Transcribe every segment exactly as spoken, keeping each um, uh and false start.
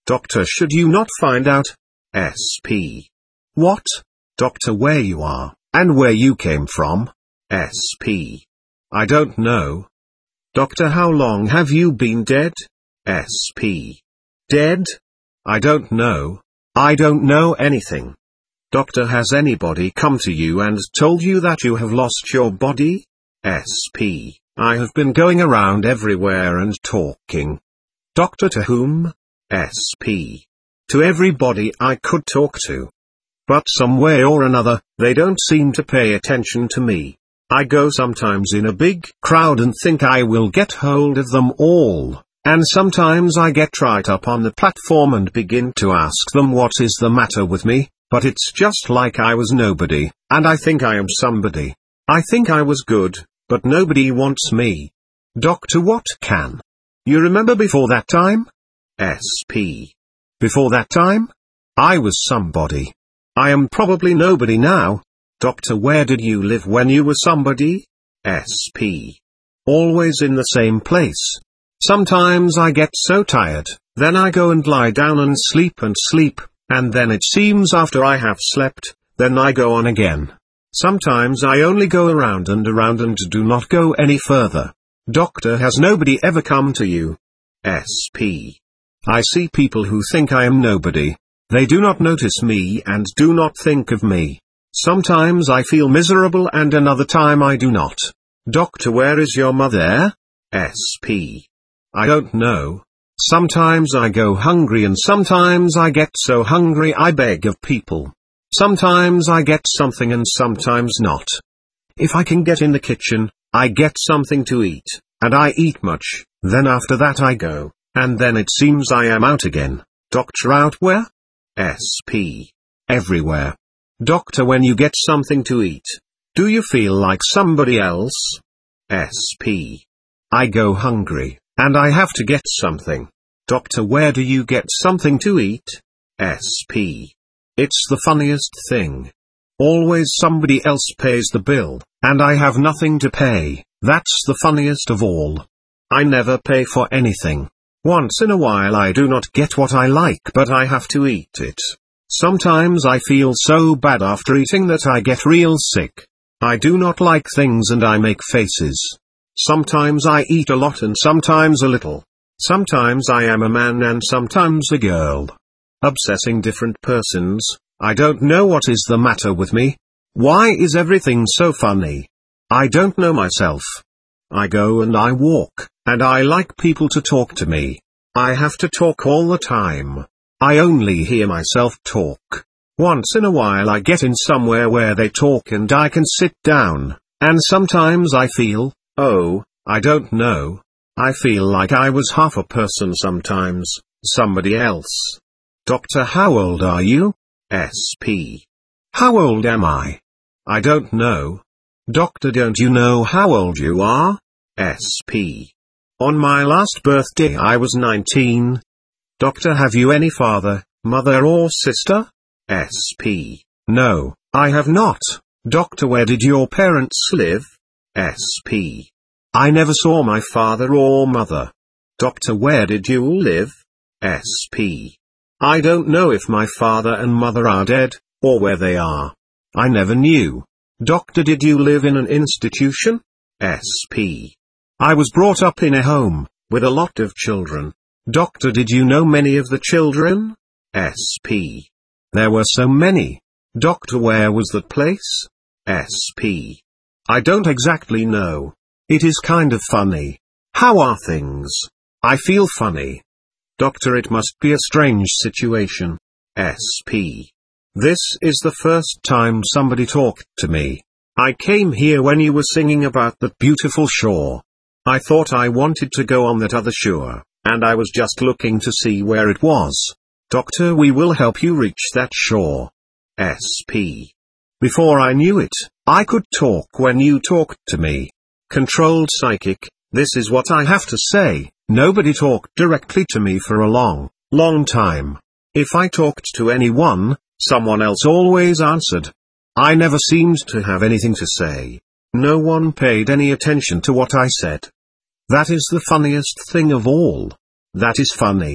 Doctor, should you not find out? S P. What? Doctor, where you are, and where you came from? S P. I don't know. Doctor, how long have you been dead? S P. Dead? I don't know. I don't know anything. Doctor, has anybody come to you and told you that you have lost your body? S P. I have been going around everywhere and talking. Doctor, to whom? S P. To everybody I could talk to. But some way or another, they don't seem to pay attention to me. I go sometimes in a big crowd and think I will get hold of them all, and sometimes I get right up on the platform and begin to ask them what is the matter with me, but it's just like I was nobody, and I think I am somebody. I think I was good, but nobody wants me. Doctor, what can you remember before that time? S P. Before that time? I was somebody. I am probably nobody now. Doctor, where did you live when you were somebody? S P. Always in the same place. Sometimes I get so tired, then I go and lie down and sleep and sleep, and then it seems after I have slept, then I go on again. Sometimes I only go around and around and do not go any further. Doctor, has nobody ever come to you? S P. I see people who think I am nobody. They do not notice me and do not think of me. Sometimes I feel miserable and another time I do not. Doctor, where is your mother? S P. I don't know. Sometimes I go hungry and sometimes I get so hungry I beg of people. Sometimes I get something and sometimes not. If I can get in the kitchen, I get something to eat, and I eat much, then after that I go, and then it seems I am out again. Doctor, out where? S P. Everywhere. Doctor, when you get something to eat, do you feel like somebody else? S P. I go hungry, and I have to get something. Doctor, where do you get something to eat? S P. It's the funniest thing. Always somebody else pays the bill, and I have nothing to pay. That's the funniest of all. I never pay for anything. Once in a while I do not get what I like, but I have to eat it. Sometimes I feel so bad after eating that I get real sick. I do not like things and I make faces. Sometimes I eat a lot and sometimes a little. Sometimes I am a man and sometimes a girl. Obsessing different persons. I don't know what is the matter with me. Why is everything so funny? I don't know myself. I go and I walk, and I like people to talk to me. I have to talk all the time. I only hear myself talk. Once in a while I get in somewhere where they talk and I can sit down, and sometimes I feel, oh, I don't know. I feel like I was half a person sometimes, somebody else. Doctor, how old are you? S P. How old am I? I don't know. Doctor, don't you know how old you are? S P. On my last birthday I was nineteen. Doctor, have you any father, mother or sister? S P. No, I have not. Doctor, where did your parents live? S P. I never saw my father or mother. Doctor, where did you live? S P. I don't know if my father and mother are dead, or where they are. I never knew. Doctor, did you live in an institution? S P. I was brought up in a home, with a lot of children. Doctor, did you know many of the children? S P. There were so many. Doctor, where was that place? S P. I don't exactly know. It is kind of funny. How are things? I feel funny. Doctor, it must be a strange situation. S P. This is the first time somebody talked to me. I came here when you were singing about that beautiful shore. I thought I wanted to go on that other shore, and I was just looking to see where it was. Doctor, we will help you reach that shore. S P. Before I knew it, I could talk when you talked to me. Controlled psychic, this is what I have to say. Nobody talked directly to me for a long, long time. If I talked to anyone, someone else always answered. I never seemed to have anything to say. No one paid any attention to what I said. That is the funniest thing of all. That is funny.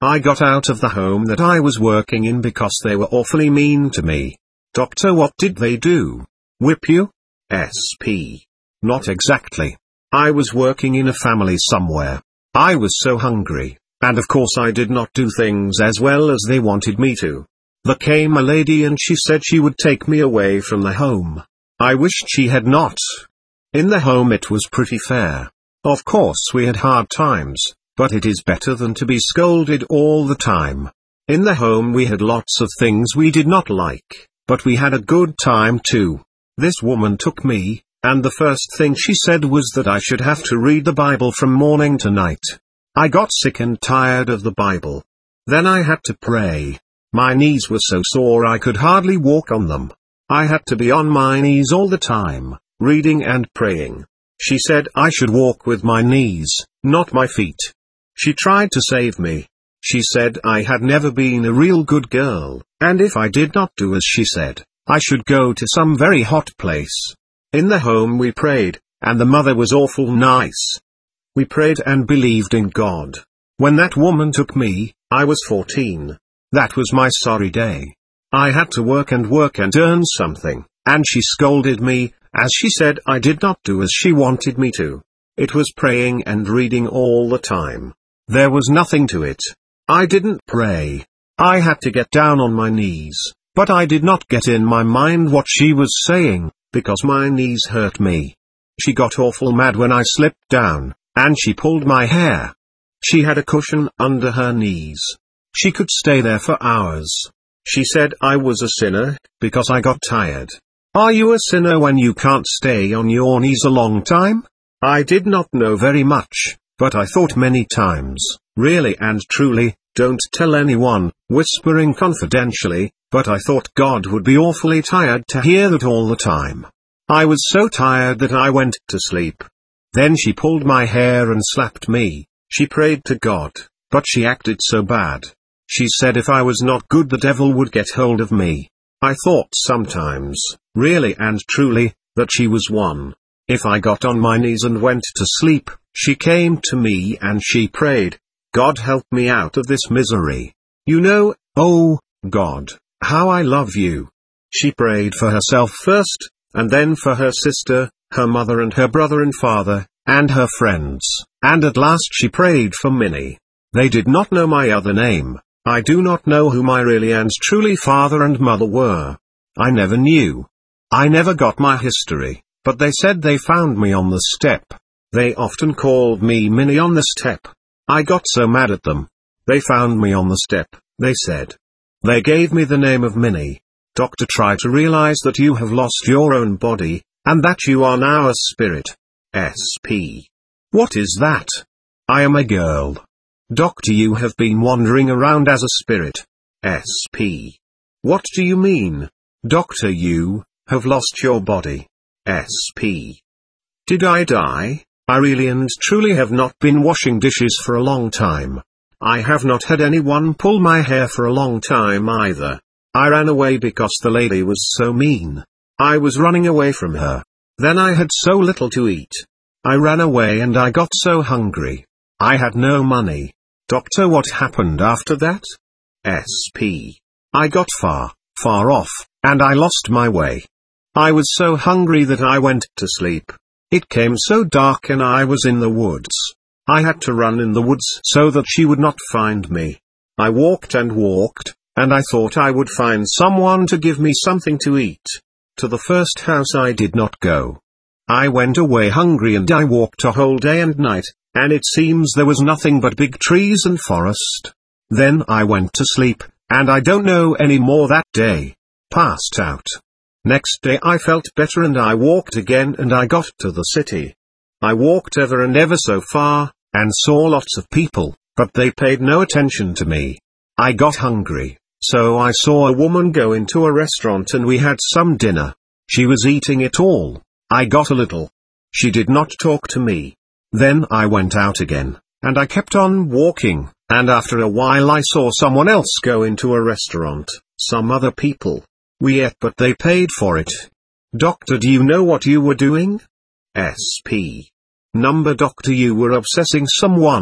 I got out of the home that I was working in because they were awfully mean to me. Doctor, what did they do? Whip you? S P Not exactly. I was working in a family somewhere. I was so hungry, and of course I did not do things as well as they wanted me to. There came a lady and she said she would take me away from the home. I wished she had not. In the home it was pretty fair. Of course we had hard times, but it is better than to be scolded all the time. In the home we had lots of things we did not like, but we had a good time too. This woman took me, and the first thing she said was that I should have to read the Bible from morning to night. I got sick and tired of the Bible. Then I had to pray. My knees were so sore I could hardly walk on them. I had to be on my knees all the time, reading and praying. She said I should walk with my knees, not my feet. She tried to save me. She said I had never been a real good girl, and if I did not do as she said, I should go to some very hot place. In the home we prayed, and the mother was awful nice. We prayed and believed in God. When that woman took me, I was fourteen. That was my sorry day. I had to work and work and earn something, and she scolded me, as she said I did not do as she wanted me to. It was praying and reading all the time. There was nothing to it. I didn't pray. I had to get down on my knees, but I did not get in my mind what she was saying, because my knees hurt me. She got awful mad when I slipped down, and she pulled my hair. She had a cushion under her knees. She could stay there for hours. She said I was a sinner, because I got tired. Are you a sinner when you can't stay on your knees a long time? I did not know very much, but I thought many times, really and truly, don't tell anyone, whispering confidentially, but I thought God would be awfully tired to hear that all the time. I was so tired that I went to sleep. Then she pulled my hair and slapped me. She prayed to God, but she acted so bad. She said if I was not good the devil would get hold of me. I thought sometimes, really and truly, that she was one. If I got on my knees and went to sleep, she came to me and she prayed, God help me out of this misery. You know, oh, God, how I love you. She prayed for herself first, and then for her sister, her mother and her brother and father, and her friends, and at last she prayed for Minnie. They did not know my other name. I do not know who my really and truly father and mother were. I never knew. I never got my history, but they said they found me on the step. They often called me Minnie on the step. I got so mad at them. They found me on the step, they said. They gave me the name of Minnie. Doctor, try to realize that you have lost your own body, and that you are now a spirit. S P What is that? I am a girl. Doctor, you have been wandering around as a spirit. S P What do you mean? Doctor, you have lost your body. S P Did I die? I really and truly have not been washing dishes for a long time. I have not had anyone pull my hair for a long time either. I ran away because the lady was so mean. I was running away from her. Then I had so little to eat. I ran away and I got so hungry. I had no money. Doctor, what happened after that? S P I got far, far off, and I lost my way. I was so hungry that I went to sleep. It came so dark and I was in the woods. I had to run in the woods so that she would not find me. I walked and walked, and I thought I would find someone to give me something to eat. To the first house I did not go. I went away hungry and I walked a whole day and night, and it seems there was nothing but big trees and forest. Then I went to sleep, and I don't know any more that day. Passed out. Next day I felt better and I walked again and I got to the city. I walked ever and ever so far, and saw lots of people, but they paid no attention to me. I got hungry, so I saw a woman go into a restaurant and we had some dinner. She was eating it all. I got a little. She did not talk to me. Then I went out again, and I kept on walking, and after a while I saw someone else go into a restaurant, some other people. We ate but they paid for it. Doctor, do you know what you were doing? S P Number Doctor, you were obsessing someone.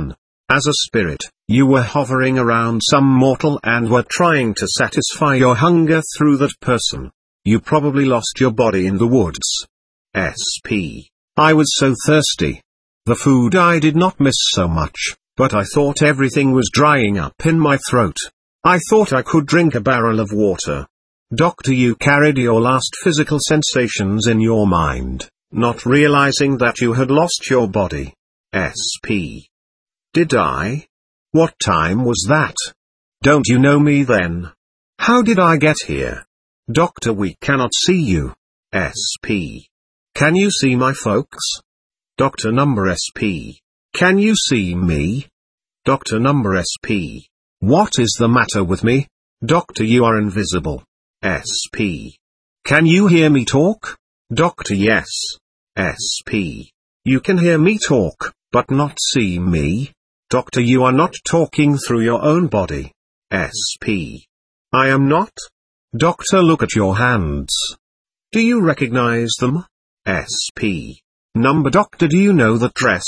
As a spirit, you were hovering around some mortal and were trying to satisfy your hunger through that person. You probably lost your body in the woods. S P I was so thirsty. The food I did not miss so much, but I thought everything was drying up in my throat. I thought I could drink a barrel of water. Doctor, you carried your last physical sensations in your mind, not realizing that you had lost your body. S P Did I? What time was that? Don't you know me then? How did I get here? Doctor, we cannot see you. S P Can you see my folks? Doctor, number S P Can you see me? Doctor, number S P What is the matter with me? Doctor, you are invisible. S P Can you hear me talk? Doctor, yes. S P You can hear me talk, but not see me. Doctor, you are not talking through your own body. S P I am not? Doctor, look at your hands. Do you recognize them? S P Number, doctor, do you know that dress?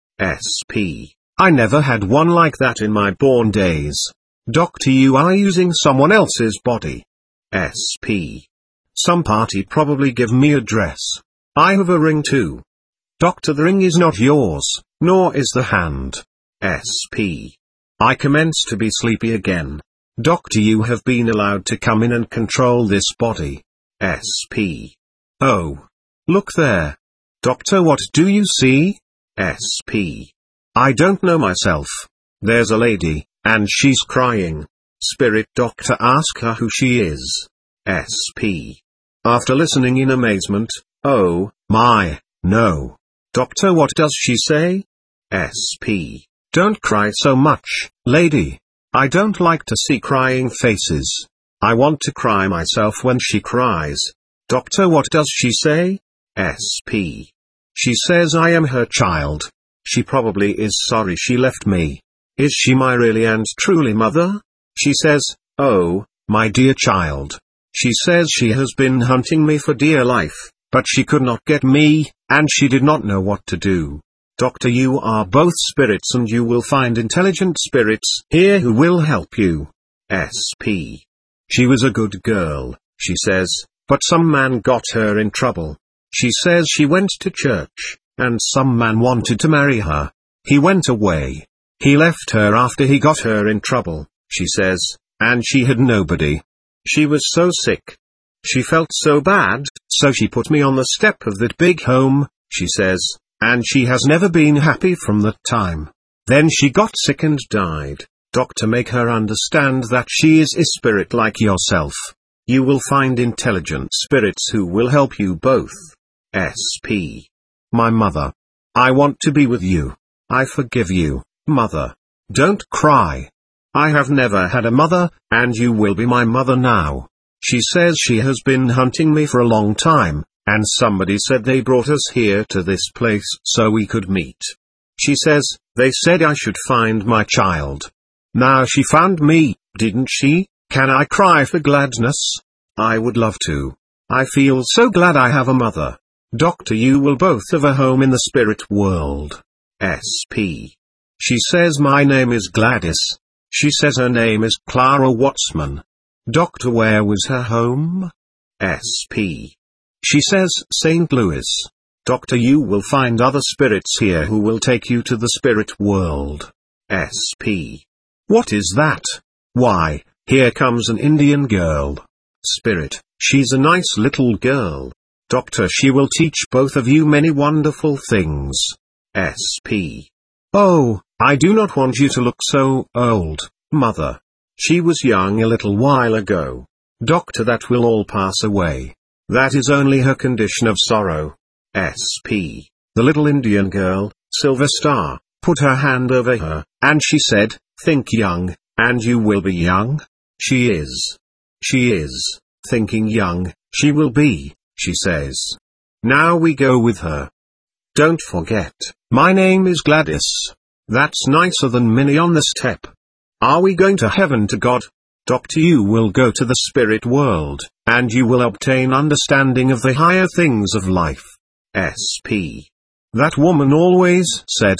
S P I never had one like that in my born days. Doctor, you are using someone else's body. S P Some party probably give me a dress. I have a ring too. Doctor, the ring is not yours, nor is the hand. S P I commence to be sleepy again. Doctor, you have been allowed to come in and control this body. S P Oh. Look there. Doctor, what do you see? S P I don't know myself. There's a lady, and she's crying. Spirit doctor, ask her who she is. S P After listening in amazement, oh, my, no. Doctor, what does she say? S P Don't cry so much, lady. I don't like to see crying faces. I want to cry myself when she cries. Doctor, what does she say? S P She says I am her child. She probably is sorry she left me. Is she my really and truly mother? She says, oh, my dear child. She says she has been hunting me for dear life, but she could not get me, and she did not know what to do. Doctor, you are both spirits and you will find intelligent spirits here who will help you. S P She was a good girl, she says, but some man got her in trouble. She says she went to church, and some man wanted to marry her. He went away. He left her after he got her in trouble, she says, and she had nobody. She was so sick. She felt so bad, so she put me on the step of that big home, she says, and she has never been happy from that time. Then she got sick and died. Doctor, make her understand that she is a spirit like yourself. You will find intelligent spirits who will help you both. S P My mother. I want to be with you. I forgive you, mother. Don't cry. I have never had a mother, and you will be my mother now. She says she has been hunting me for a long time, and somebody said they brought us here to this place so we could meet. She says, they said I should find my child. Now she found me, didn't she? Can I cry for gladness? I would love to. I feel so glad I have a mother. Doctor, you will both have a home in the spirit world. S P She says my name is Gladys. She says her name is Clara Wattsman. Doctor, where was her home? S P She says Saint Louis. Doctor, you will find other spirits here who will take you to the spirit world. S P What is that? Why, here comes an Indian girl. Spirit, she's a nice little girl. Doctor, she will teach both of you many wonderful things. S P Oh, I do not want you to look so old, mother. She was young a little while ago. Doctor, that will all pass away. That is only her condition of sorrow. S P The little Indian girl, Silver Star, put her hand over her, and she said, think young, and you will be young. She is. She is, thinking young, she will be, she says. Now we go with her. Don't forget, my name is Gladys. That's nicer than Minnie on the step. Are we going to heaven to God? Doctor, you will go to the spirit world, and you will obtain understanding of the higher things of life. S P That woman always said,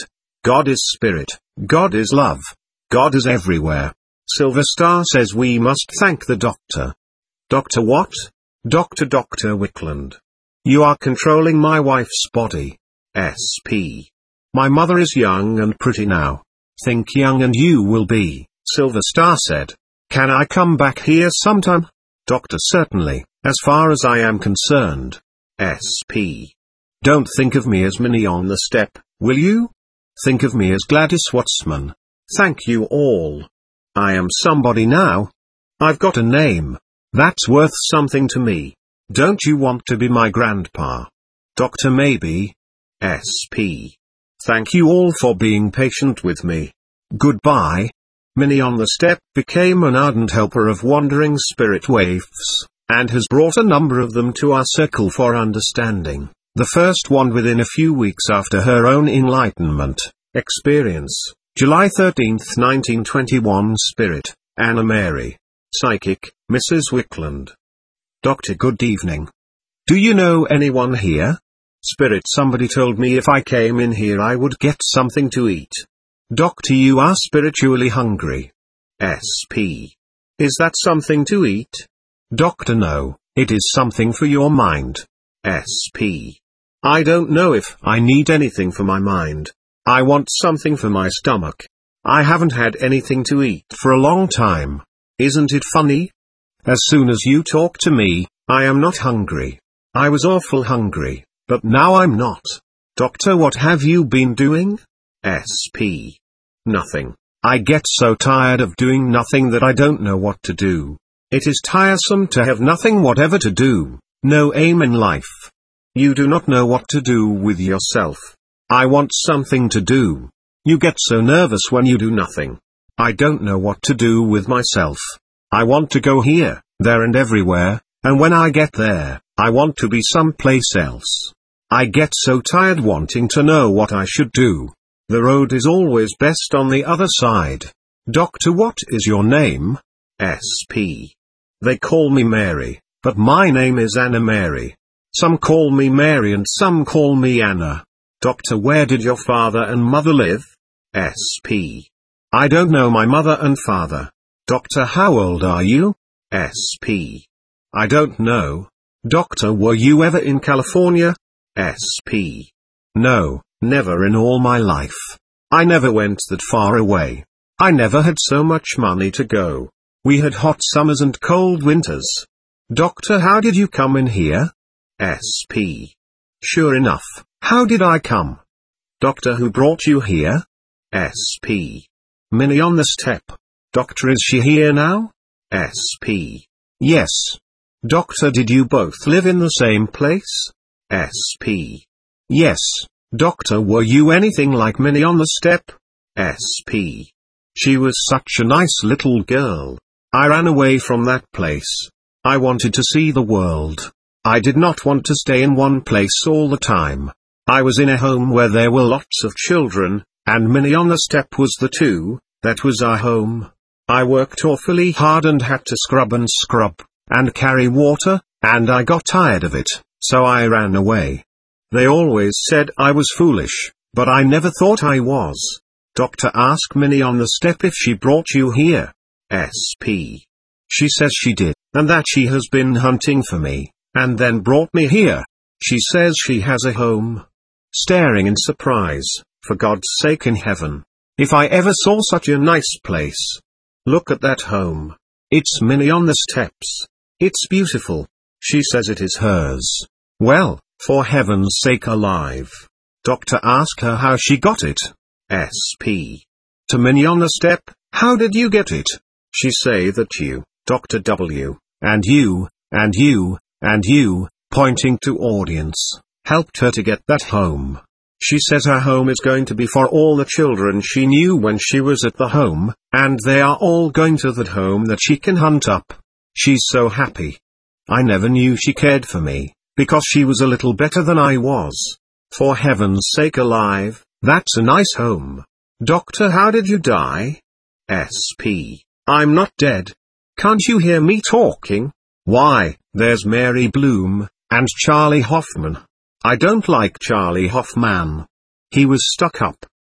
God is spirit, God is love, God is everywhere. Silver Star says we must thank the doctor. Doctor what? Doctor Doctor Wickland. You are controlling my wife's body. S P. My mother is young and pretty now. Think young and you will be, Silver Star said. Can I come back here sometime? Doctor certainly, as far as I am concerned. S P. Don't think of me as Minnie on the step, will you? Think of me as Gladys Watsman. Thank you all. I am somebody now. I've got a name. That's worth something to me. Don't you want to be my grandpa? Doctor maybe. S P. Thank you all for being patient with me. Goodbye. Minnie on the Step became an ardent helper of wandering spirit waifs, and has brought a number of them to our circle for understanding. The first one within a few weeks after her own enlightenment experience. July thirteenth nineteen twenty-one. Spirit, Anna Mary. Psychic, Missus Wickland. Doctor good evening. Do you know anyone here? Spirit, somebody told me if I came in here I would get something to eat. Doctor, you are spiritually hungry. S P. Is that something to eat? Doctor, no, it is something for your mind. S P. I don't know if I need anything for my mind. I want something for my stomach. I haven't had anything to eat for a long time. Isn't it funny? As soon as you talk to me, I am not hungry. I was awful hungry, but now I'm not. Doctor, what have you been doing? S P. Nothing. I get so tired of doing nothing that I don't know what to do. It is tiresome to have nothing whatever to do, no aim in life. You do not know what to do with yourself. I want something to do. You get so nervous when you do nothing. I don't know what to do with myself. I want to go here, there and everywhere, and when I get there, I want to be someplace else. I get so tired wanting to know what I should do. The road is always best on the other side. Doctor, what is your name? S P. They call me Mary, but my name is Anna Mary. Some call me Mary and some call me Anna. Doctor, where did your father and mother live? S P. I don't know my mother and father. Doctor, how old are you? S P. I don't know. Doctor, were you ever in California? S P. No, never in all my life. I never went that far away. I never had so much money to go. We had hot summers and cold winters. Doctor, how did you come in here? S P. Sure enough, how did I come? Doctor, who brought you here? S P. Minnie on the Step. Doctor, is she here now? S P. Yes. Doctor, did you both live in the same place? S P. Yes. Doctor, were you anything like Minnie on the Step? S P. She was such a nice little girl. I ran away from that place. I wanted to see the world. I did not want to stay in one place all the time. I was in a home where there were lots of children, and Minnie on the Step was the two. That was our home. I worked awfully hard and had to scrub and scrub, and carry water, and I got tired of it, so I ran away. They always said I was foolish, but I never thought I was. Doctor, ask Minnie on the Step if she brought you here. S P. She says she did, and that she has been hunting for me, and then brought me here. She says she has a home. Staring in surprise, for God's sake in heaven. If I ever saw such a nice place. Look at that home. It's Minnie on the Steps. It's beautiful. She says it is hers. Well, for heaven's sake alive. Doctor, ask her how she got it. S P. To Minnie on the Step, how did you get it? She say that you, Doctor W, and you, and you, and you, pointing to audience, helped her to get that home. She says her home is going to be for all the children she knew when she was at the home, and they are all going to that home that she can hunt up. She's so happy. I never knew she cared for me, because she was a little better than I was. For heaven's sake alive, that's a nice home. Doctor, how did you die? S P. I'm not dead. Can't you hear me talking? Why, there's Mary Bloom, and Charlie Hoffman. I don't like Charlie Hoffman. He was stuck up.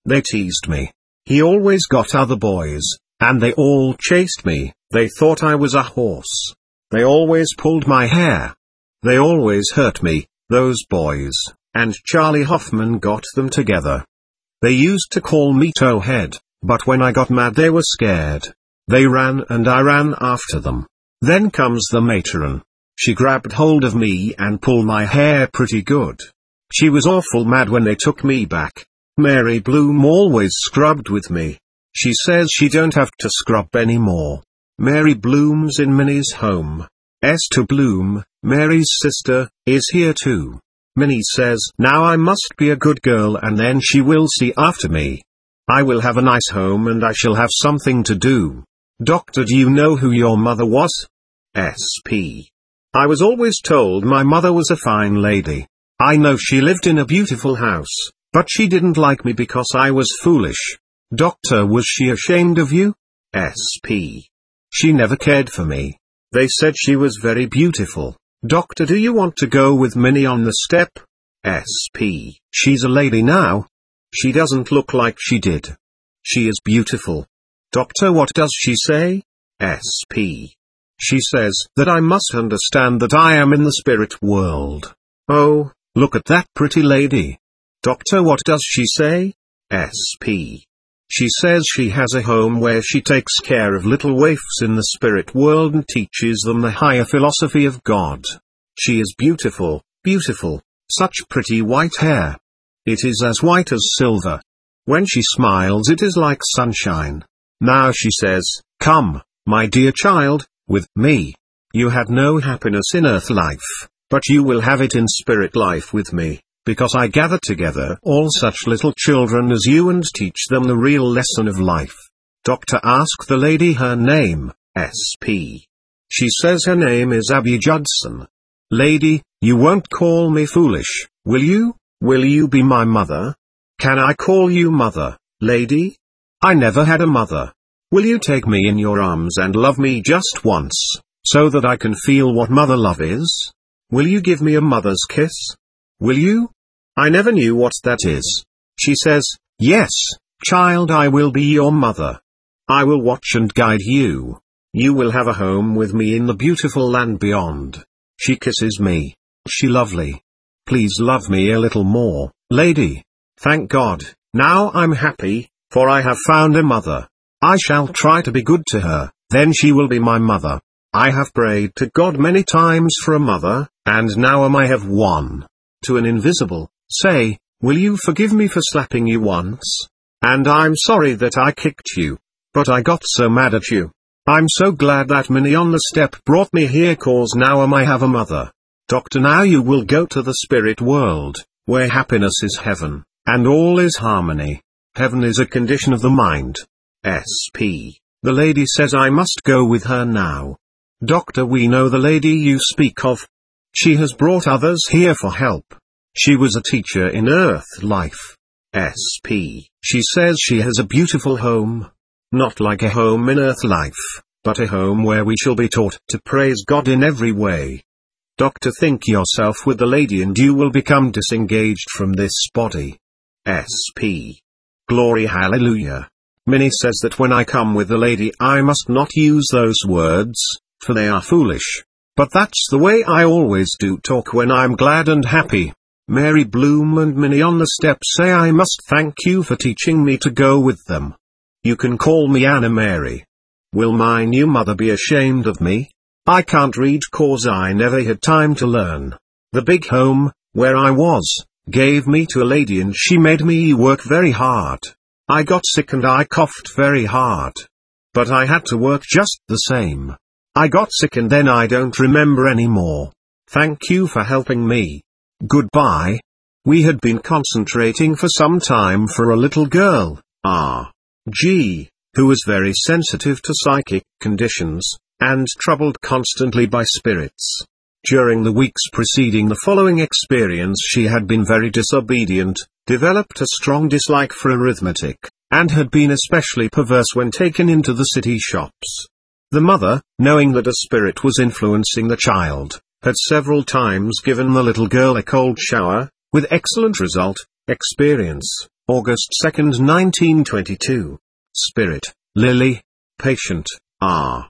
They teased me. He always got other boys, and they all chased me. They thought I was a horse. They always pulled my hair. They always hurt me, those boys, and Charlie Hoffman got them together. They used to call me Towhead, but when I got mad they were scared. They ran and I ran after them. Then comes the matron. She grabbed hold of me and pulled my hair pretty good. She was awful mad when they took me back. Mary Bloom always scrubbed with me. She says she don't have to scrub anymore. Mary Bloom's in Minnie's home. Esther Bloom, Mary's sister, is here too. Minnie says now I must be a good girl and then she will see after me. I will have a nice home and I shall have something to do. Doctor, do you know who your mother was? S P I was always told my mother was a fine lady. I know she lived in a beautiful house, but she didn't like me because I was foolish. Doctor, was she ashamed of you? S P She never cared for me. They said she was very beautiful. Doctor, do you want to go with Minnie on the step? S P She's a lady now. She doesn't look like she did. She is beautiful. Doctor, what does she say? S P She says that I must understand that I am in the spirit world. Oh, look at that pretty lady. Doctor, what does she say? S P She says she has a home where she takes care of little waifs in the spirit world and teaches them the higher philosophy of God. She is beautiful, beautiful, such pretty white hair. It is as white as silver. When she smiles it is like sunshine. Now she says, come, my dear child, with me. You had no happiness in earth life, but you will have it in spirit life with me, because I gather together all such little children as you and teach them the real lesson of life. Doctor, ask the lady her name. S P She says her name is Abby Judson. Lady, you won't call me foolish, will you? Will you be my mother? Can I call you mother, lady? I never had a mother. Will you take me in your arms and love me just once, so that I can feel what mother love is? Will you give me a mother's kiss? Will you? I never knew what that is. She says, yes, child, I will be your mother. I will watch and guide you. You will have a home with me in the beautiful land beyond. She kisses me. She lovely. Please love me a little more, lady. Thank God, now I'm happy, for I have found a mother. I shall try to be good to her, then she will be my mother. I have prayed to God many times for a mother, and now I have one. To an invisible, say, will you forgive me for slapping you once? And I'm sorry that I kicked you, but I got so mad at you. I'm so glad that Minnie on the step brought me here, cause now I have a mother. Doctor, now you will go to the spirit world, where happiness is heaven, and all is harmony. Heaven is a condition of the mind. S P The lady says I must go with her now. Doctor, we know the lady you speak of. She has brought others here for help. She was a teacher in earth life. S P She says she has a beautiful home. Not like a home in earth life, but a home where we shall be taught to praise God in every way. Doctor, think yourself with the lady and you will become disengaged from this body. S P Glory, hallelujah. Minnie says that when I come with the lady I must not use those words, for they are foolish. But that's the way I always do talk when I'm glad and happy. Mary Bloom and Minnie on the step say I must thank you for teaching me to go with them. You can call me Anna Mary. Will my new mother be ashamed of me? I can't read cause I never had time to learn. The big home, where I was, gave me to a lady and she made me work very hard. I got sick and I coughed very hard. But I had to work just the same. I got sick and then I don't remember anymore. Thank you for helping me. Goodbye. We had been concentrating for some time for a little girl, R G, who was very sensitive to psychic conditions, and troubled constantly by spirits. During the weeks preceding the following experience she had been very disobedient, developed a strong dislike for arithmetic, and had been especially perverse when taken into the city shops. The mother, knowing that a spirit was influencing the child, had several times given the little girl a cold shower, with excellent result. Experience. August second nineteen twenty-two. Spirit, Lily. Patient, R.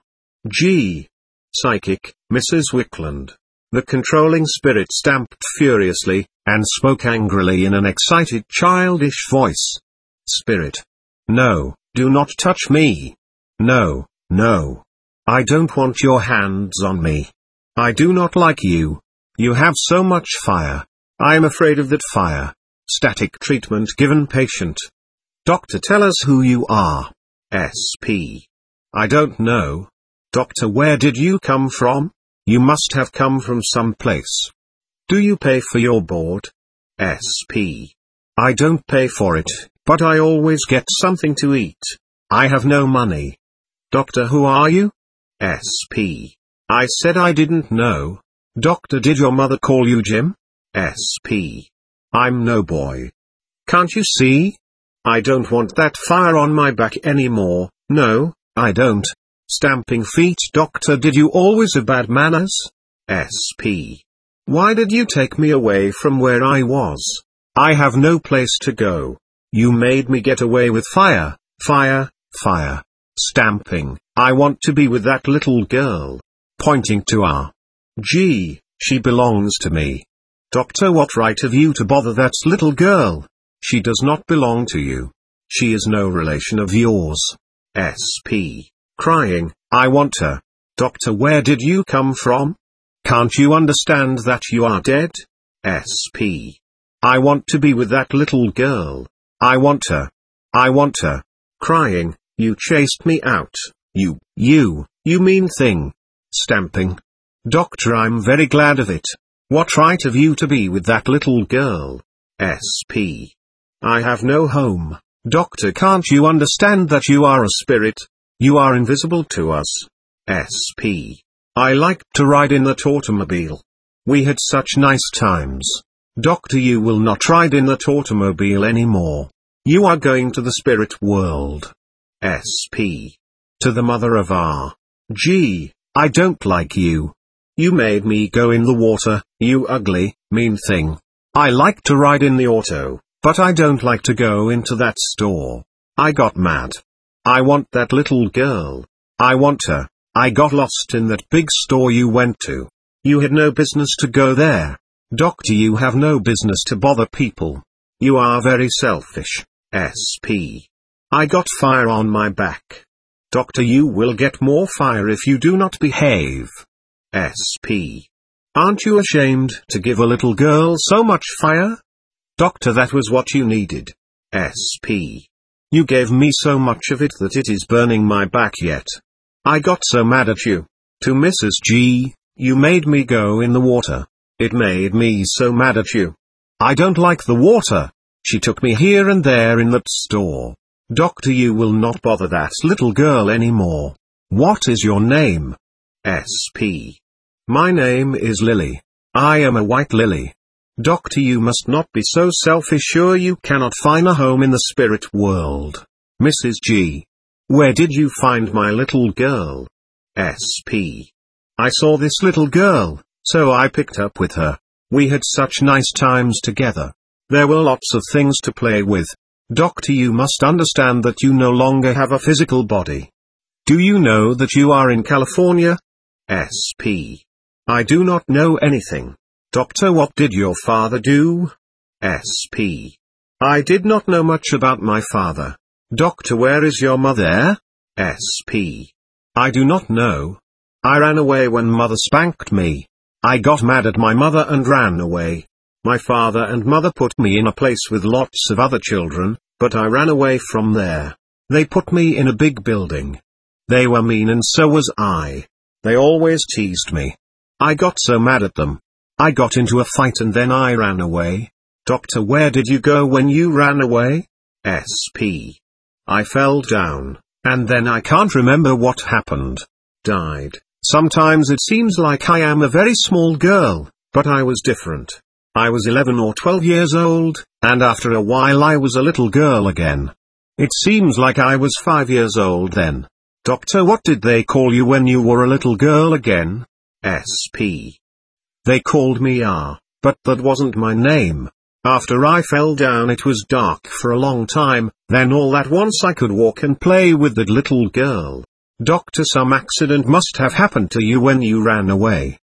G. Psychic, Missus Wickland. The controlling spirit stamped furiously, and spoke angrily in an excited childish voice. Spirit. No, do not touch me. No, no. I don't want your hands on me. I do not like you. You have so much fire. I am afraid of that fire. Static treatment given patient. Doctor, tell us who you are. S P. I don't know. Doctor, where did you come from? You must have come from some place. Do you pay for your board? S P. I don't pay for it, but I always get something to eat. I have no money. Doctor, who are you? S P. I said I didn't know. Doctor, did your mother call you Jim? S P. I'm no boy. Can't you see? I don't want that fire on my back anymore. No, I don't. Stamping feet. Doctor, did you always have bad manners? S P. Why did you take me away from where I was? I have no place to go. You made me get away with fire, fire, fire. Stamping. I want to be with that little girl. Pointing to R. G. She belongs to me. Doctor, what right have you to bother that little girl? She does not belong to you. She is no relation of yours. S P. Crying, I want her. Doctor, where did you come from? Can't you understand that you are dead? S P. I want to be with that little girl. I want her. I want her. Crying, you chased me out. You, you, you mean thing. Stamping. Doctor, I'm very glad of it. What right have you to be with that little girl? S P. I have no home. Doctor, can't you understand that you are a spirit? You are invisible to us. S P. I liked to ride in that automobile. We had such nice times. Doctor, you will not ride in that automobile anymore. You are going to the spirit world. S P. To the mother of R. G. I don't like you. You made me go in the water, you ugly, mean thing. I like to ride in the auto, but I don't like to go into that store. I got mad. I want that little girl. I want her. I got lost in that big store you went to. You had no business to go there. Doctor, you have no business to bother people. You are very selfish. S P. I got fire on my back. Doctor, you will get more fire if you do not behave. S P. Aren't you ashamed to give a little girl so much fire? Doctor, that was what you needed. S P. You gave me so much of it that it is burning my back yet. I got so mad at you. To Missus G, you made me go in the water. It made me so mad at you. I don't like the water. She took me here and there in that store. Doctor, you will not bother that little girl anymore. What is your name? S P. My name is Lily. I am a white lily. Doctor, you must not be so selfish. Sure, you cannot find a home in the spirit world. Missus G. Where did you find my little girl? S P. I saw this little girl, so I picked up with her. We had such nice times together. There were lots of things to play with. Doctor, you must understand that you no longer have a physical body. Do you know that you are in California? S P. I do not know anything. Doctor, what did your father do? S P. I did not know much about my father. Doctor, where is your mother? S P. I do not know. I ran away when mother spanked me. I got mad at my mother and ran away. My father and mother put me in a place with lots of other children, but I ran away from there. They put me in a big building. They were mean and so was I. They always teased me. I got so mad at them. I got into a fight and then I ran away. Doctor, where did you go when you ran away? S P. I fell down, and then I can't remember what happened. Died. Sometimes it seems like I am a very small girl, but I was different. I was eleven or twelve years old, and after a while I was a little girl again. It seems like I was five years old then. Doctor, what did they call you when you were a little girl again? S P. They called me R, but that wasn't my name. After I fell down it was dark for a long time, then all at once I could walk and play with that little girl. Doctor, some accident must have happened to you when you ran away.